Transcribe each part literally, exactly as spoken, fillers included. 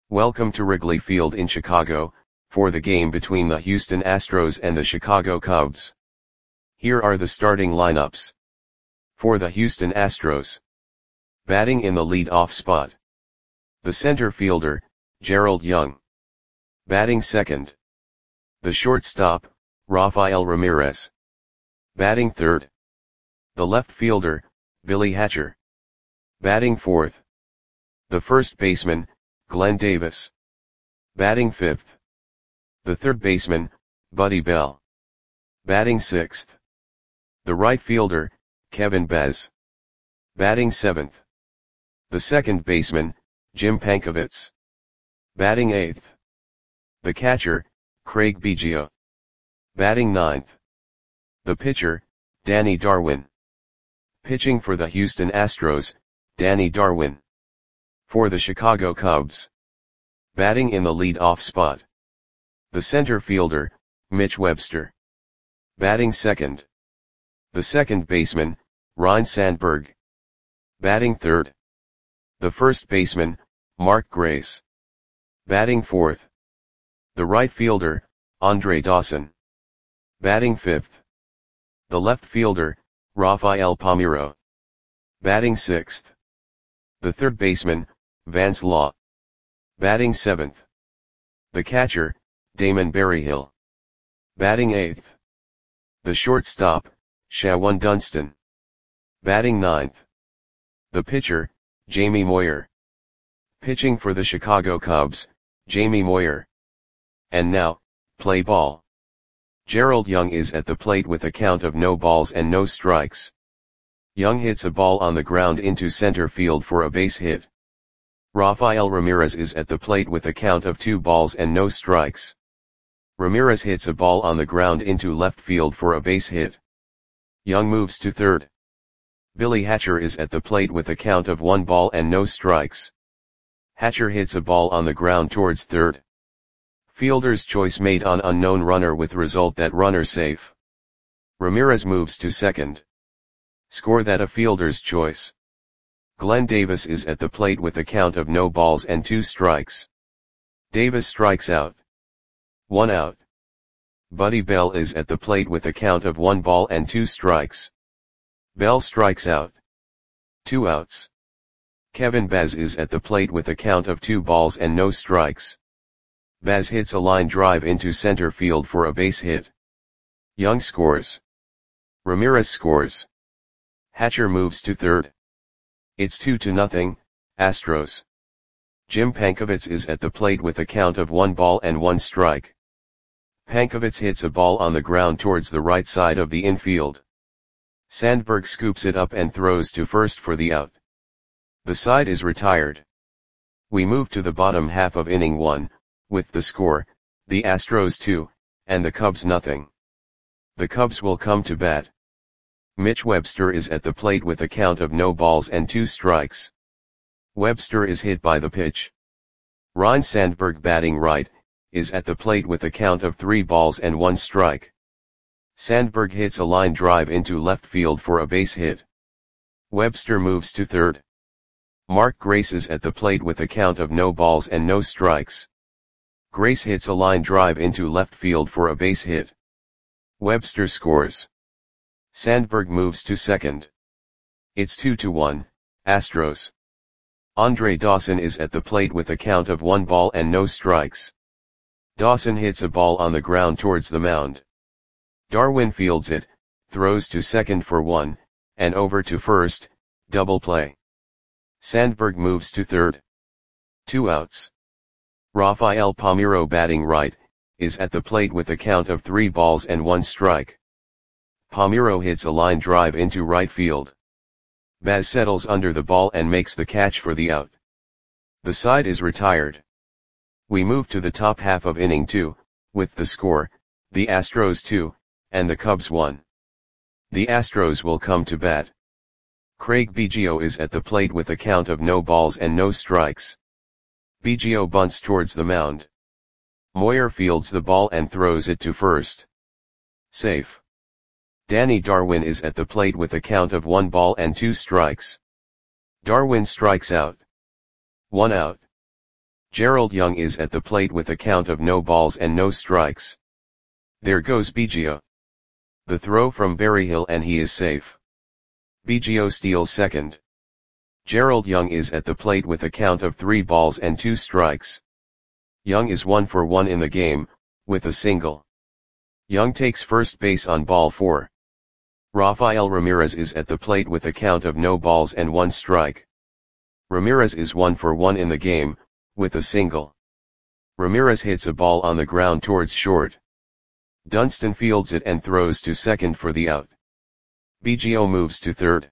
Welcome to Wrigley Field in Chicago, for the game between the Houston Astros and the Chicago Cubs. Here are the starting lineups. For the Houston Astros. Batting in the lead-off spot. The center fielder, Gerald Young. Batting second. The shortstop, Rafael Ramirez. Batting third. The left fielder, Billy Hatcher. Batting fourth. The first baseman, Glenn Davis. Batting fifth. The third baseman, Buddy Bell. Batting sixth. The right fielder, Kevin Bez. Batting seventh. The second baseman, Jim Pankovits. Batting eighth. The catcher, Craig Biggio. Batting ninth. The pitcher, Danny Darwin. Pitching for the Houston Astros, Danny Darwin. For the Chicago Cubs. Batting in the lead-off spot. The center fielder, Mitch Webster. Batting second. The second baseman, Ryne Sandberg. Batting third. The first baseman, Mark Grace. Batting fourth. The right fielder, Andre Dawson. Batting fifth. The left fielder, Rafael Palmeiro. Batting sixth. The third baseman, Vance Law. Batting seventh. The catcher, Damon Berryhill. Batting eighth. The shortstop, Shawan Dunston. Batting ninth. The pitcher, Jamie Moyer. Pitching for the Chicago Cubs, Jamie Moyer. And now, play ball. Gerald Young is at the plate with a count of no balls and no strikes. Young hits a ball on the ground into center field for a base hit. Rafael Ramirez is at the plate with a count of two balls and no strikes. Ramirez hits a ball on the ground into left field for a base hit. Young moves to third. Billy Hatcher is at the plate with a count of one ball and no strikes. Hatcher hits a ball on the ground towards third. Fielder's choice made on unknown runner with result that runner safe. Ramirez moves to second. Score that a fielder's choice. Glenn Davis is at the plate with a count of no balls and two strikes. Davis strikes out. One out. Buddy Bell is at the plate with a count of one ball and two strikes. Bell strikes out. Two outs. Kevin Bez is at the plate with a count of two balls and no strikes. Bez hits a line drive into center field for a base hit. Young scores. Ramirez scores. Hatcher moves to third. It's two to nothing, Astros. Jim Pankovits is at the plate with a count of one ball and one strike. Pankovits hits a ball on the ground towards the right side of the infield. Sandberg scoops it up and throws to first for the out. The side is retired. We move to the bottom half of inning one, with the score, the Astros two, and the Cubs nothing. The Cubs will come to bat. Mitch Webster is at the plate with a count of no balls and two strikes. Webster is hit by the pitch. Ryne Sandberg, batting right, is at the plate with a count of three balls and one strike. Sandberg hits a line drive into left field for a base hit. Webster moves to third. Mark Grace is at the plate with a count of no balls and no strikes. Grace hits a line drive into left field for a base hit. Webster scores. Sandberg moves to second. It's two to one, Astros. Andre Dawson is at the plate with a count of one ball and no strikes. Dawson hits a ball on the ground towards the mound. Darwin fields it, throws to second for one, and over to first, double play. Sandberg moves to third. Two outs. Rafael Palmeiro, batting right, is at the plate with a count of three balls and one strike. Palmeiro hits a line drive into right field. Baz settles under the ball and makes the catch for the out. The side is retired. We move to the top half of inning two, with the score, the Astros two, and the Cubs one. The Astros will come to bat. Craig Biggio is at the plate with a count of no balls and no strikes. Biggio bunts towards the mound. Moyer fields the ball and throws it to first. Safe. Danny Darwin is at the plate with a count of one ball and two strikes. Darwin strikes out. One out. Gerald Young is at the plate with a count of no balls and no strikes. There goes Biggio. The throw from Berryhill and he is safe. Biggio steals second. Gerald Young is at the plate with a count of three balls and two strikes. Young is one for one in the game, with a single. Young takes first base on ball four. Rafael Ramirez is at the plate with a count of no balls and one strike. Ramirez is one for one in the game, with a single. Ramirez hits a ball on the ground towards short. Dunston fields it and throws to second for the out. Biggio moves to third.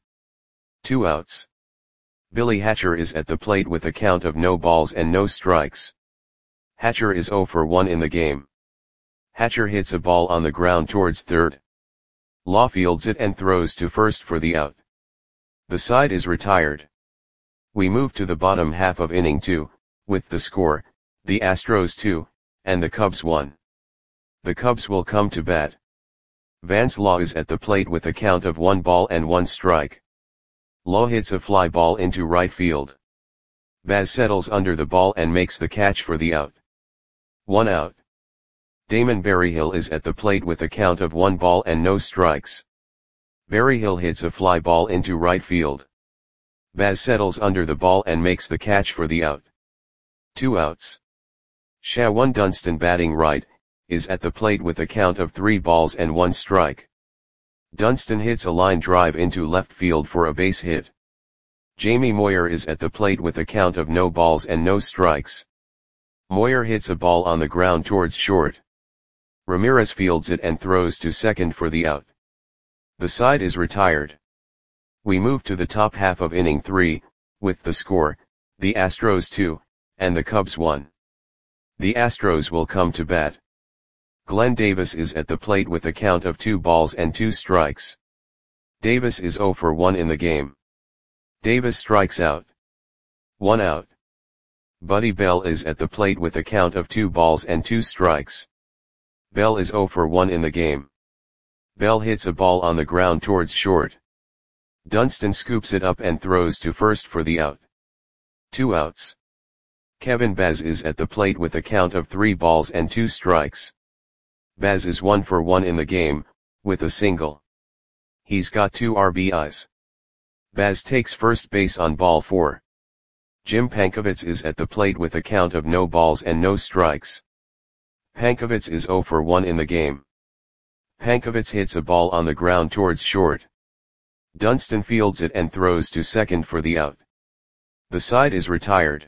Two outs. Billy Hatcher is at the plate with a count of no balls and no strikes. Hatcher is zero for one in the game. Hatcher hits a ball on the ground towards third. Law fields it and throws to first for the out. The side is retired. We move to the bottom half of inning two, with the score, the Astros two, and the Cubs one. The Cubs will come to bat. Vance Law is at the plate with a count of one ball and one strike. Law hits a fly ball into right field. Baz settles under the ball and makes the catch for the out. One out. Damon Berryhill is at the plate with a count of one ball and no strikes. Berryhill hits a fly ball into right field. Baz settles under the ball and makes the catch for the out. Two outs. Shawan Dunston, batting right, is at the plate with a count of three balls and one strike. Dunston hits a line drive into left field for a base hit. Jamie Moyer is at the plate with a count of no balls and no strikes. Moyer hits a ball on the ground towards short. Ramirez fields it and throws to second for the out. The side is retired. We move to the top half of inning three, with the score, the Astros two, and the Cubs one. The Astros will come to bat. Glenn Davis is at the plate with a count of two balls and two strikes. Davis is zero for one in the game. Davis strikes out. One out. Buddy Bell is at the plate with a count of two balls and two strikes. Bell is zero for one in the game. Bell hits a ball on the ground towards short. Dunston scoops it up and throws to first for the out. Two outs. Kevin Baz is at the plate with a count of three balls and two strikes. Baz is one for one in the game, with a single. He's got two R B Is. Baz takes first base on ball four. Jim Pankovitz is at the plate with a count of no balls and no strikes. Pankovitz is zero for one in the game. Pankovitz hits a ball on the ground towards short. Dunston fields it and throws to second for the out. The side is retired.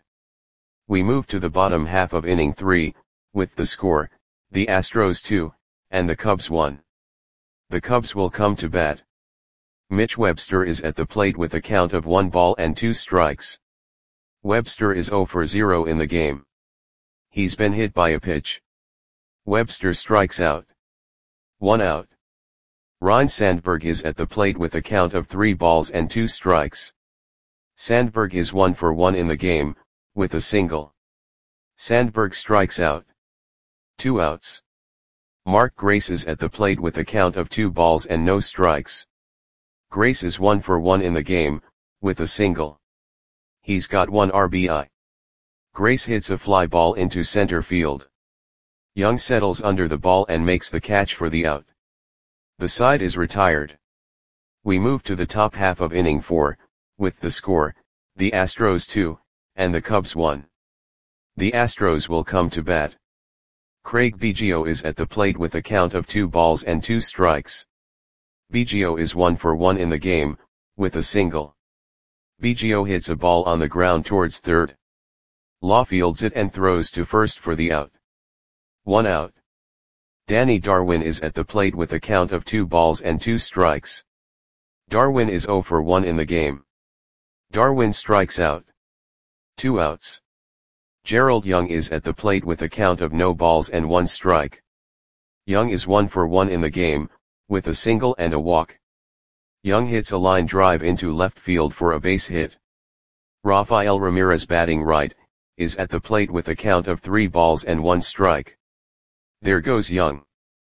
We move to the bottom half of inning three, with the score, the Astros two, and the Cubs one. The Cubs will come to bat. Mitch Webster is at the plate with a count of one ball and two strikes. Webster is zero for zero in the game. He's been hit by a pitch. Webster strikes out. One out. Ryne Sandberg is at the plate with a count of three balls and two strikes. Sandberg is one for one in the game, with a single. Sandberg strikes out. Two outs. Mark Grace is at the plate with a count of two balls and no strikes. Grace is one for one in the game, with a single. He's got one R B I. Grace hits a fly ball into center field. Young settles under the ball and makes the catch for the out. The side is retired. We move to the top half of inning four, with the score, the Astros two, and the Cubs one. The Astros will come to bat. Craig Biggio is at the plate with a count of two balls and two strikes. Biggio is one for one in the game, with a single. Biggio hits a ball on the ground towards third. Law fields it and throws to first for the out. One out. Danny Darwin is at the plate with a count of two balls and two strikes. Darwin is zero for one in the game. Darwin strikes out. Two outs. Gerald Young is at the plate with a count of no balls and one strike. Young is one for one in the game, with a single and a walk. Young hits a line drive into left field for a base hit. Rafael Ramirez, batting right, is at the plate with a count of three balls and one strike. There goes Young.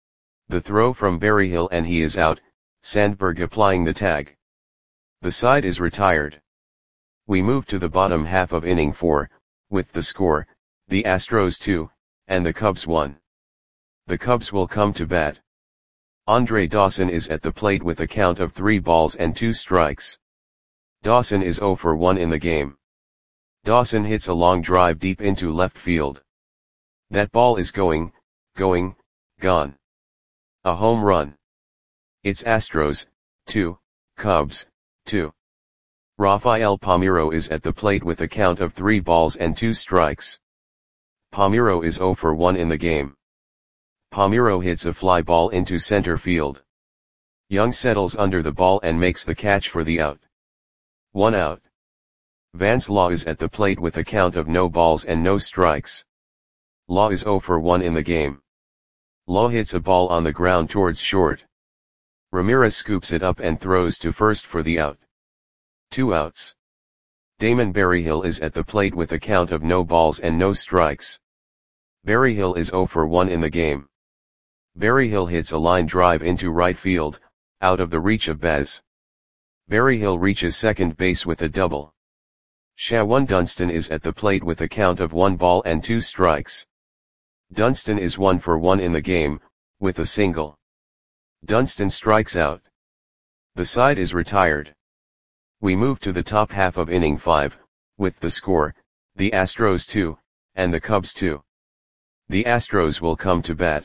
The throw from Berryhill and he is out, Sandberg applying the tag. The side is retired. We move to the bottom half of inning four, with the score, the Astros two, and the Cubs one. The Cubs will come to bat. Andre Dawson is at the plate with a count of three balls and two strikes. Dawson is zero for one in the game. Dawson hits a long drive deep into left field. That ball is going, going, gone. A home run. It's Astros, two, Cubs, two. Rafael Palmeiro is at the plate with a count of three balls and two strikes. Palmeiro is zero for one in the game. Palmeiro hits a fly ball into center field. Young settles under the ball and makes the catch for the out. One out. Vance Law is at the plate with a count of no balls and no strikes. Law is zero for one in the game. Law hits a ball on the ground towards short. Ramirez scoops it up and throws to first for the out. Two outs. Damon Berryhill is at the plate with a count of no balls and no strikes. Berryhill is zero for one in the game. Berryhill hits a line drive into right field, out of the reach of Baz. Berryhill reaches second base with a double. Shawan Dunston is at the plate with a count of one ball and two strikes. Dunston is one for one in the game, with a single. Dunston strikes out. The side is retired. We move to the top half of inning five, with the score, the Astros two, and the Cubs two. The Astros will come to bat.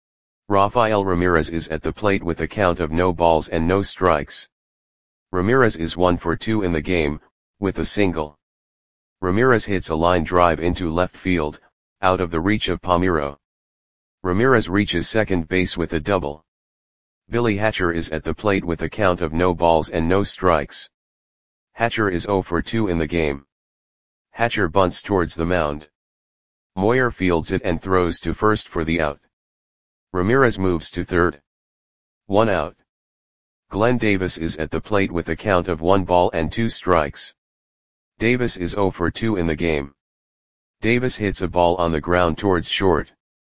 Rafael Ramirez is at the plate with a count of no balls and no strikes. Ramirez is one for two in the game, with a single. Ramirez hits a line drive into left field, out of the reach of Palmeiro. Ramirez reaches second base with a double. Billy Hatcher is at the plate with a count of no balls and no strikes. Hatcher is zero for two in the game. Hatcher bunts towards the mound. Moyer fields it and throws to first for the out. Ramirez moves to third. One out. Glenn Davis is at the plate with a count of one ball and two strikes. Davis is zero for two in the game. Davis hits a ball on the ground towards short.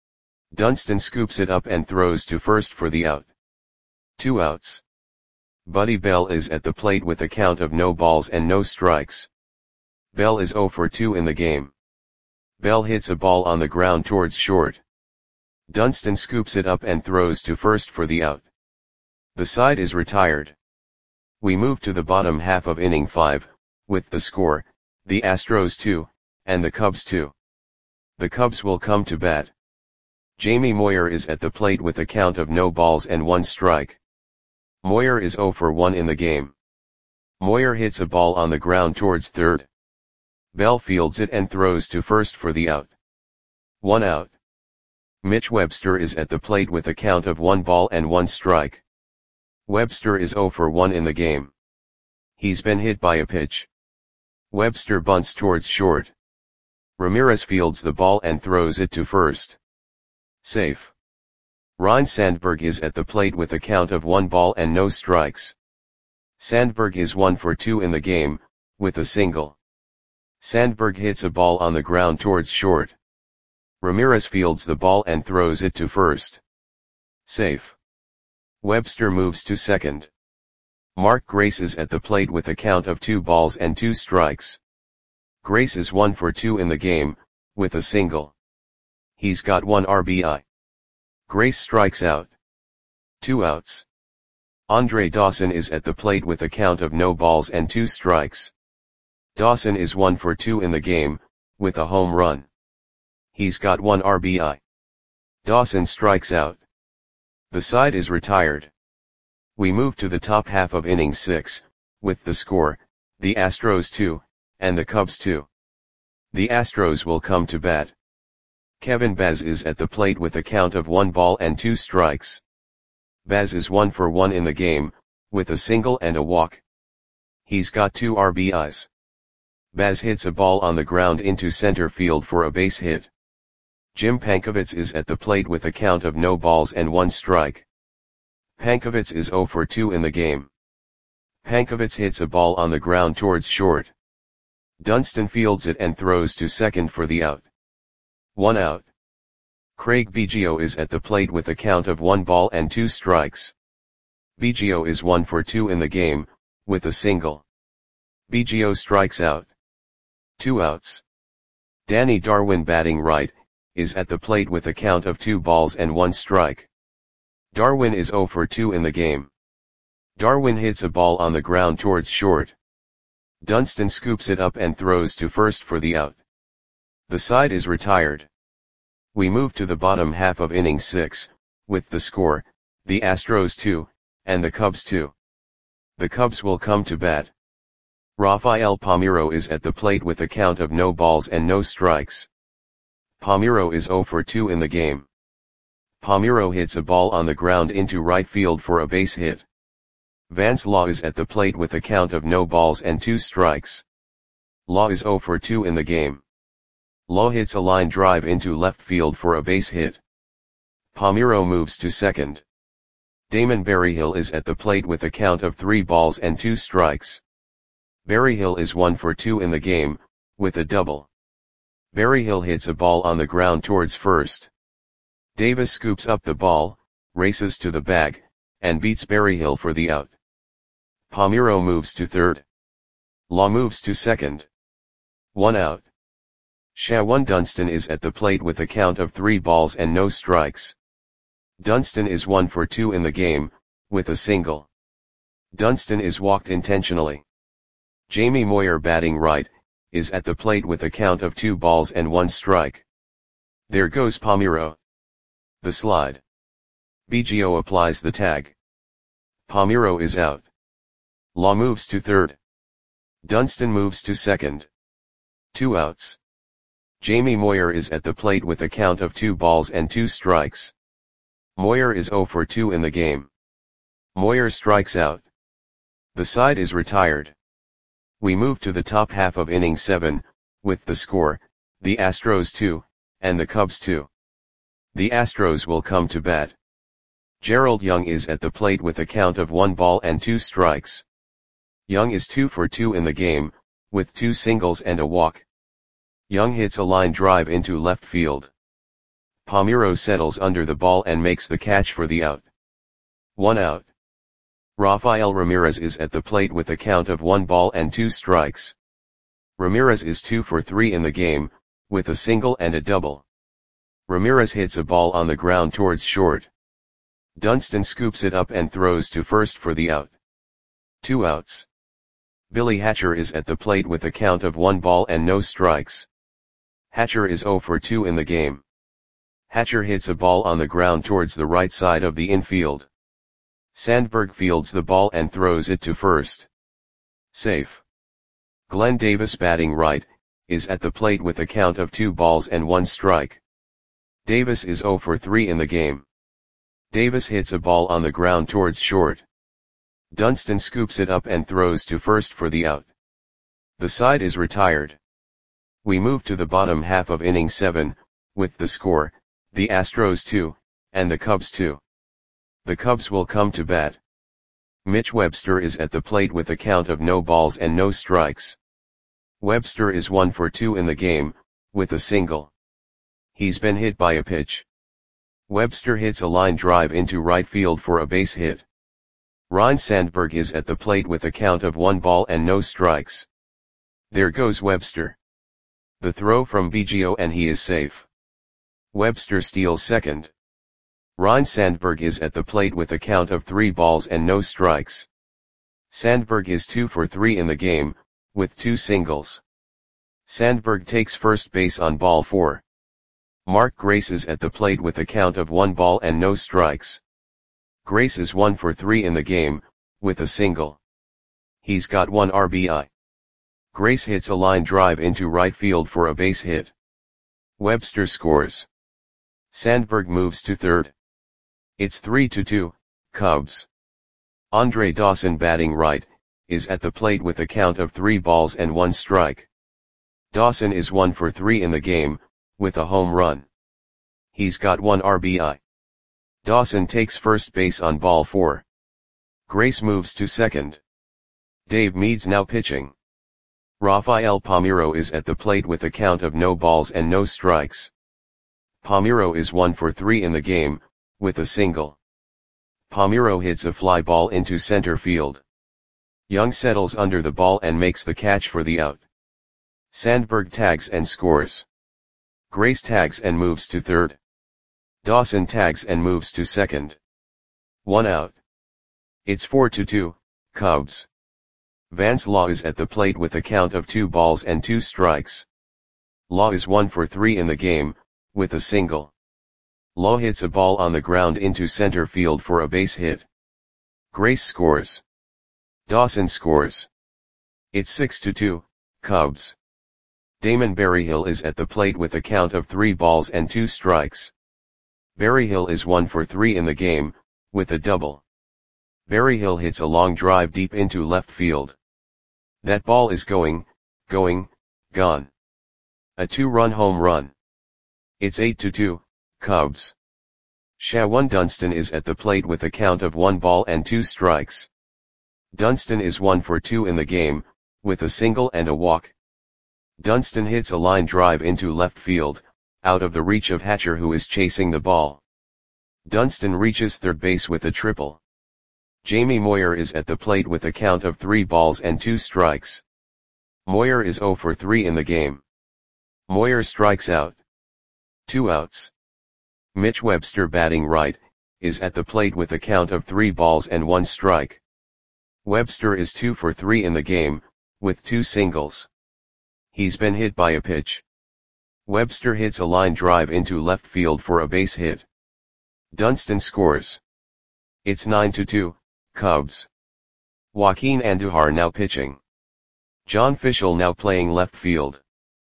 Dunston scoops it up and throws to first for the out. Two outs. Buddy Bell is at the plate with a count of no balls and no strikes. Bell is zero for two in the game. Bell hits a ball on the ground towards short. Dunston scoops it up and throws to first for the out. The side is retired. We move to the bottom half of inning five, with the score, the Astros two, and the Cubs two. The Cubs will come to bat. Jamie Moyer is at the plate with a count of no balls and one strike. Moyer is zero for one in the game. Moyer hits a ball on the ground towards third. Bell fields it and throws to first for the out. One out. Mitch Webster is at the plate with a count of one ball and one strike. Webster is zero for one in the game. He's been hit by a pitch. Webster bunts towards short. Ramirez fields the ball and throws it to first. Safe. Ryne Sandberg is at the plate with a count of one ball and no strikes. Sandberg is one for two in the game, with a single. Sandberg hits a ball on the ground towards short. Ramirez fields the ball and throws it to first. Safe. Webster moves to second. Mark Grace is at the plate with a count of two balls and two strikes. Grace is one for two in the game, with a single. He's got one R B I. Grace strikes out. Two outs. Andre Dawson is at the plate with a count of no balls and two strikes. Dawson is one for two in the game, with a home run. He's got one R B I. Dawson strikes out. The side is retired. We move to the top half of inning six, with the score, the Astros two, and the Cubs two. The Astros will come to bat. Kevin Baz is at the plate with a count of one ball and two strikes. Baz is one for one in the game, with a single and a walk. He's got two R B Is. Baz hits a ball on the ground into center field for a base hit. Jim Pankovits is at the plate with a count of no balls and one strike. Pankovits is zero for two in the game. Pankovits hits a ball on the ground towards short. Dunston fields it and throws to second for the out. One out. Craig Biggio is at the plate with a count of one ball and two strikes. Biggio is one for two in the game, with a single. Biggio strikes out. Two outs. Danny Darwin batting right, is at the plate with a count of two balls and one strike. Darwin is zero for two in the game. Darwin hits a ball on the ground towards short. Dunston scoops it up and throws to first for the out. The side is retired. We move to the bottom half of inning six, with the score, the Astros two, and the Cubs two. The Cubs will come to bat. Rafael Palmeiro is at the plate with a count of no balls and no strikes. Palmeiro is zero for two in the game. Palmeiro hits a ball on the ground into right field for a base hit. Vance Law is at the plate with a count of no balls and two strikes. Law is zero for two in the game. Law hits a line drive into left field for a base hit. Palmeiro moves to second. Damon Berryhill is at the plate with a count of three balls and two strikes. Berryhill is one for two in the game, with a double. Berryhill hits a ball on the ground towards first. Davis scoops up the ball, races to the bag, and beats Berryhill for the out. Palmeiro moves to third. Law moves to second. One out. Shawan Dunston is at the plate with a count of three balls and no strikes. Dunston is one for two in the game, with a single. Dunston is walked intentionally. Jamie Moyer batting right, is at the plate with a count of two balls and one strike. There goes Palmeiro. The slide. Biggio applies the tag. Palmeiro is out. Law moves to third. Dunston moves to second. Two outs. Jamie Moyer is at the plate with a count of two balls and two strikes. Moyer is zero for two in the game. Moyer strikes out. The side is retired. We move to the top half of inning seven, with the score, the Astros two, and the Cubs two. The Astros will come to bat. Gerald Young is at the plate with a count of one ball and two strikes. Young is two for two in the game, with two singles and a walk. Young hits a line drive into left field. Palmeiro settles under the ball and makes the catch for the out. One out. Rafael Ramirez is at the plate with a count of one ball and two strikes. Ramirez is two for three in the game, with a single and a double. Ramirez hits a ball on the ground towards short. Dunston scoops it up and throws to first for the out. Two outs. Billy Hatcher is at the plate with a count of one ball and no strikes. Hatcher is zero for two in the game. Hatcher hits a ball on the ground towards the right side of the infield. Sandberg fields the ball and throws it to first. Safe. Glenn Davis batting right, is at the plate with a count of two balls and one strike. Davis is zero for three in the game. Davis hits a ball on the ground towards short. Dunston scoops it up and throws to first for the out. The side is retired. We move to the bottom half of inning seven, with the score, the Astros two, and the Cubs two. The Cubs will come to bat. Mitch Webster is at the plate with a count of no balls and no strikes. Webster is one for two in the game, with a single. He's been hit by a pitch. Webster hits a line drive into right field for a base hit. Ryne Sandberg is at the plate with a count of one ball and no strikes. There goes Webster. The throw from Biggio and he is safe. Webster steals second. Ryne Sandberg is at the plate with a count of three balls and no strikes. Sandberg is two for three in the game, with two singles. Sandberg takes first base on ball four. Mark Grace is at the plate with a count of one ball and no strikes. Grace is one for three in the game, with a single. He's got one R B I. Grace hits a line drive into right field for a base hit. Webster scores. Sandberg moves to third. It's three to two, Cubs. Andre Dawson batting right, is at the plate with a count of three balls and one strike. Dawson is one for three in the game, with a home run. He's got one R B I. Dawson takes first base on ball four. Grace moves to second. Dave Meads now pitching. Rafael Palmeiro is at the plate with a count of no balls and no strikes. Palmeiro is one for three in the game, with a single. Palmeiro hits a fly ball into center field. Young settles under the ball and makes the catch for the out. Sandberg tags and scores. Grace tags and moves to third. Dawson tags and moves to second. One out. It's four to two, Cubs. Vance Law is at the plate with a count of two balls and two strikes. Law is one for three in the game, with a single. Law hits a ball on the ground into center field for a base hit. Grace scores. Dawson scores. It's six to two, Cubs. Damon Berryhill is at the plate with a count of three balls and two strikes. Berryhill is one for three in the game, with a double. Berryhill hits a long drive deep into left field. That ball is going, going, gone. A two-run home run. It's eight to two, Cubs. Shawan Dunston is at the plate with a count of one ball and two strikes. Dunston is one for two in the game, with a single and a walk. Dunston hits a line drive into left field, out of the reach of Hatcher who is chasing the ball. Dunston reaches third base with a triple. Jamie Moyer is at the plate with a count of three balls and two strikes. Moyer is zero for three in the game. Moyer strikes out. Two outs. Mitch Webster, batting right, is at the plate with a count of three balls and one strike. Webster is two for three in the game, with two singles. He's been hit by a pitch. Webster hits a line drive into left field for a base hit. Dunston scores. It's nine to two, Cubs. Joaquin Andujar now pitching. John Fishel now playing left field.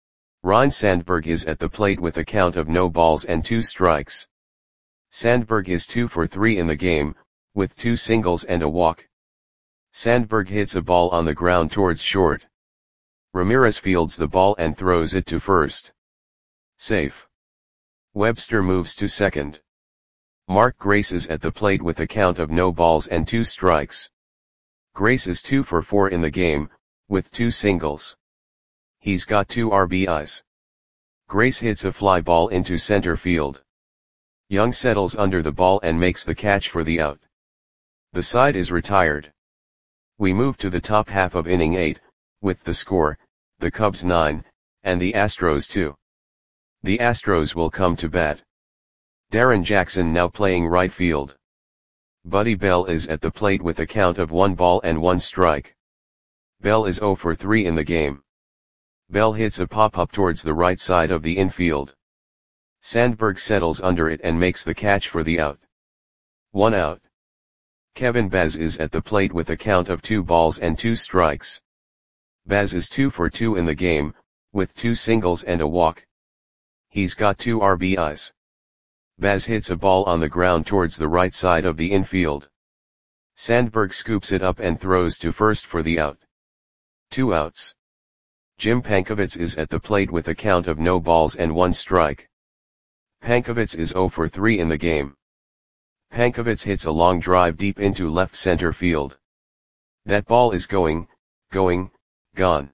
Ryne Sandberg is at the plate with a count of no balls and two strikes. Sandberg is two for three in the game, with two singles and a walk. Sandberg hits a ball on the ground towards short. Ramirez fields the ball and throws it to first. Safe. Webster moves to second. Mark Grace is at the plate with a count of no balls and two strikes. Grace is two for four in the game, with two singles. He's got two R B Is. Grace hits a fly ball into center field. Young settles under the ball and makes the catch for the out. The side is retired. We move to the top half of inning eight, with the score, the Cubs nine, and the Astros two. The Astros will come to bat. Darren Jackson now playing right field. Buddy Bell is at the plate with a count of one ball and one strike. Bell is zero for three in the game. Bell hits a pop-up towards the right side of the infield. Sandberg settles under it and makes the catch for the out. One out. Kevin Baz is at the plate with a count of two balls and two strikes. Baz is two for two in the game, with two singles and a walk. He's got two R B Is. Baz hits a ball on the ground towards the right side of the infield. Sandberg scoops it up and throws to first for the out. Two outs. Jim Pankovits is at the plate with a count of no balls and one strike. Pankovits is zero for three in the game. Pankovits hits a long drive deep into left center field. That ball is going, going, gone.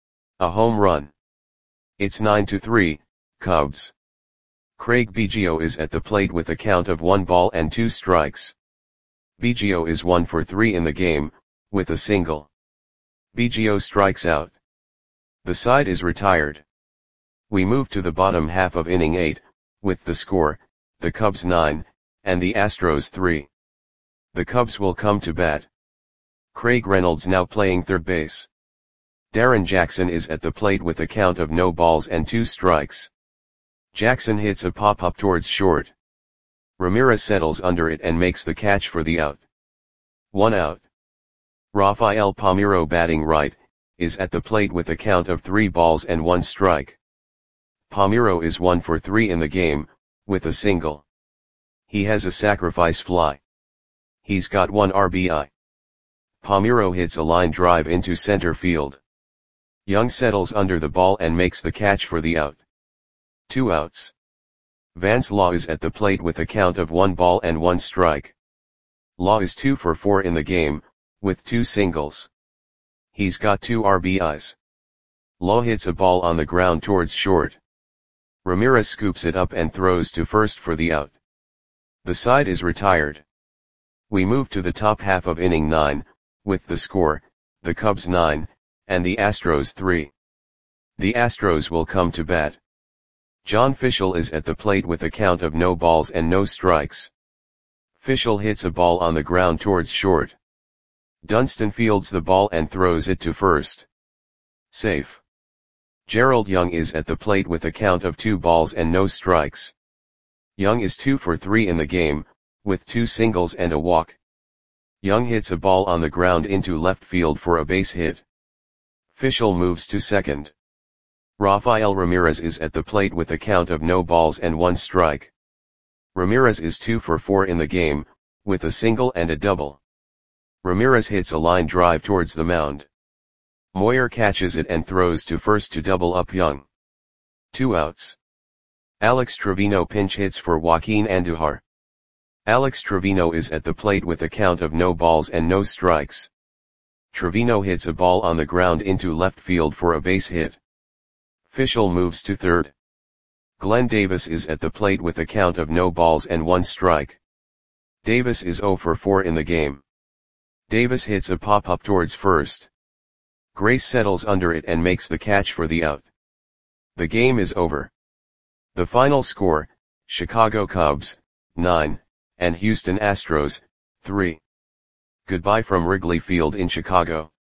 A home run. It's nine to three, Cubs. Craig Biggio is at the plate with a count of one ball and two strikes. Biggio is one for three in the game, with a single. Biggio strikes out. The side is retired. We move to the bottom half of inning eight, with the score, the Cubs nine, and the Astros three. The Cubs will come to bat. Craig Reynolds now playing third base. Darren Jackson is at the plate with a count of no balls and two strikes. Jackson hits a pop-up towards short. Ramirez settles under it and makes the catch for the out. One out. Rafael Palmeiro, batting right, is at the plate with a count of three balls and one strike. Palmeiro is one for three in the game, with a single. He has a sacrifice fly. He's got one R B I. Palmeiro hits a line drive into center field. Young settles under the ball and makes the catch for the out. Two outs. Vance Law is at the plate with a count of one ball and one strike. Law is two for four in the game, with two singles. He's got two R B Is. Law hits a ball on the ground towards short. Ramirez scoops it up and throws to first for the out. The side is retired. We move to the top half of inning nine, with the score, the Cubs nine, and the Astros three. The Astros will come to bat. John Fishel is at the plate with a count of no balls and no strikes. Fishel hits a ball on the ground towards short. Dunston fields the ball and throws it to first. Safe. Gerald Young is at the plate with a count of two balls and no strikes. Young is two for three in the game, with two singles and a walk. Young hits a ball on the ground into left field for a base hit. Fishel moves to second. Rafael Ramirez is at the plate with a count of no balls and one strike. Ramirez is two for four in the game, with a single and a double. Ramirez hits a line drive towards the mound. Moyer catches it and throws to first to double up Young. Two outs. Alex Trevino pinch hits for Joaquin Andujar. Alex Trevino is at the plate with a count of no balls and no strikes. Trevino hits a ball on the ground into left field for a base hit. Fishel moves to third. Glenn Davis is at the plate with a count of no balls and one strike. Davis is zero for four in the game. Davis hits a pop-up towards first. Grace settles under it and makes the catch for the out. The game is over. The final score, Chicago Cubs, nine, and Houston Astros, three. Goodbye from Wrigley Field in Chicago.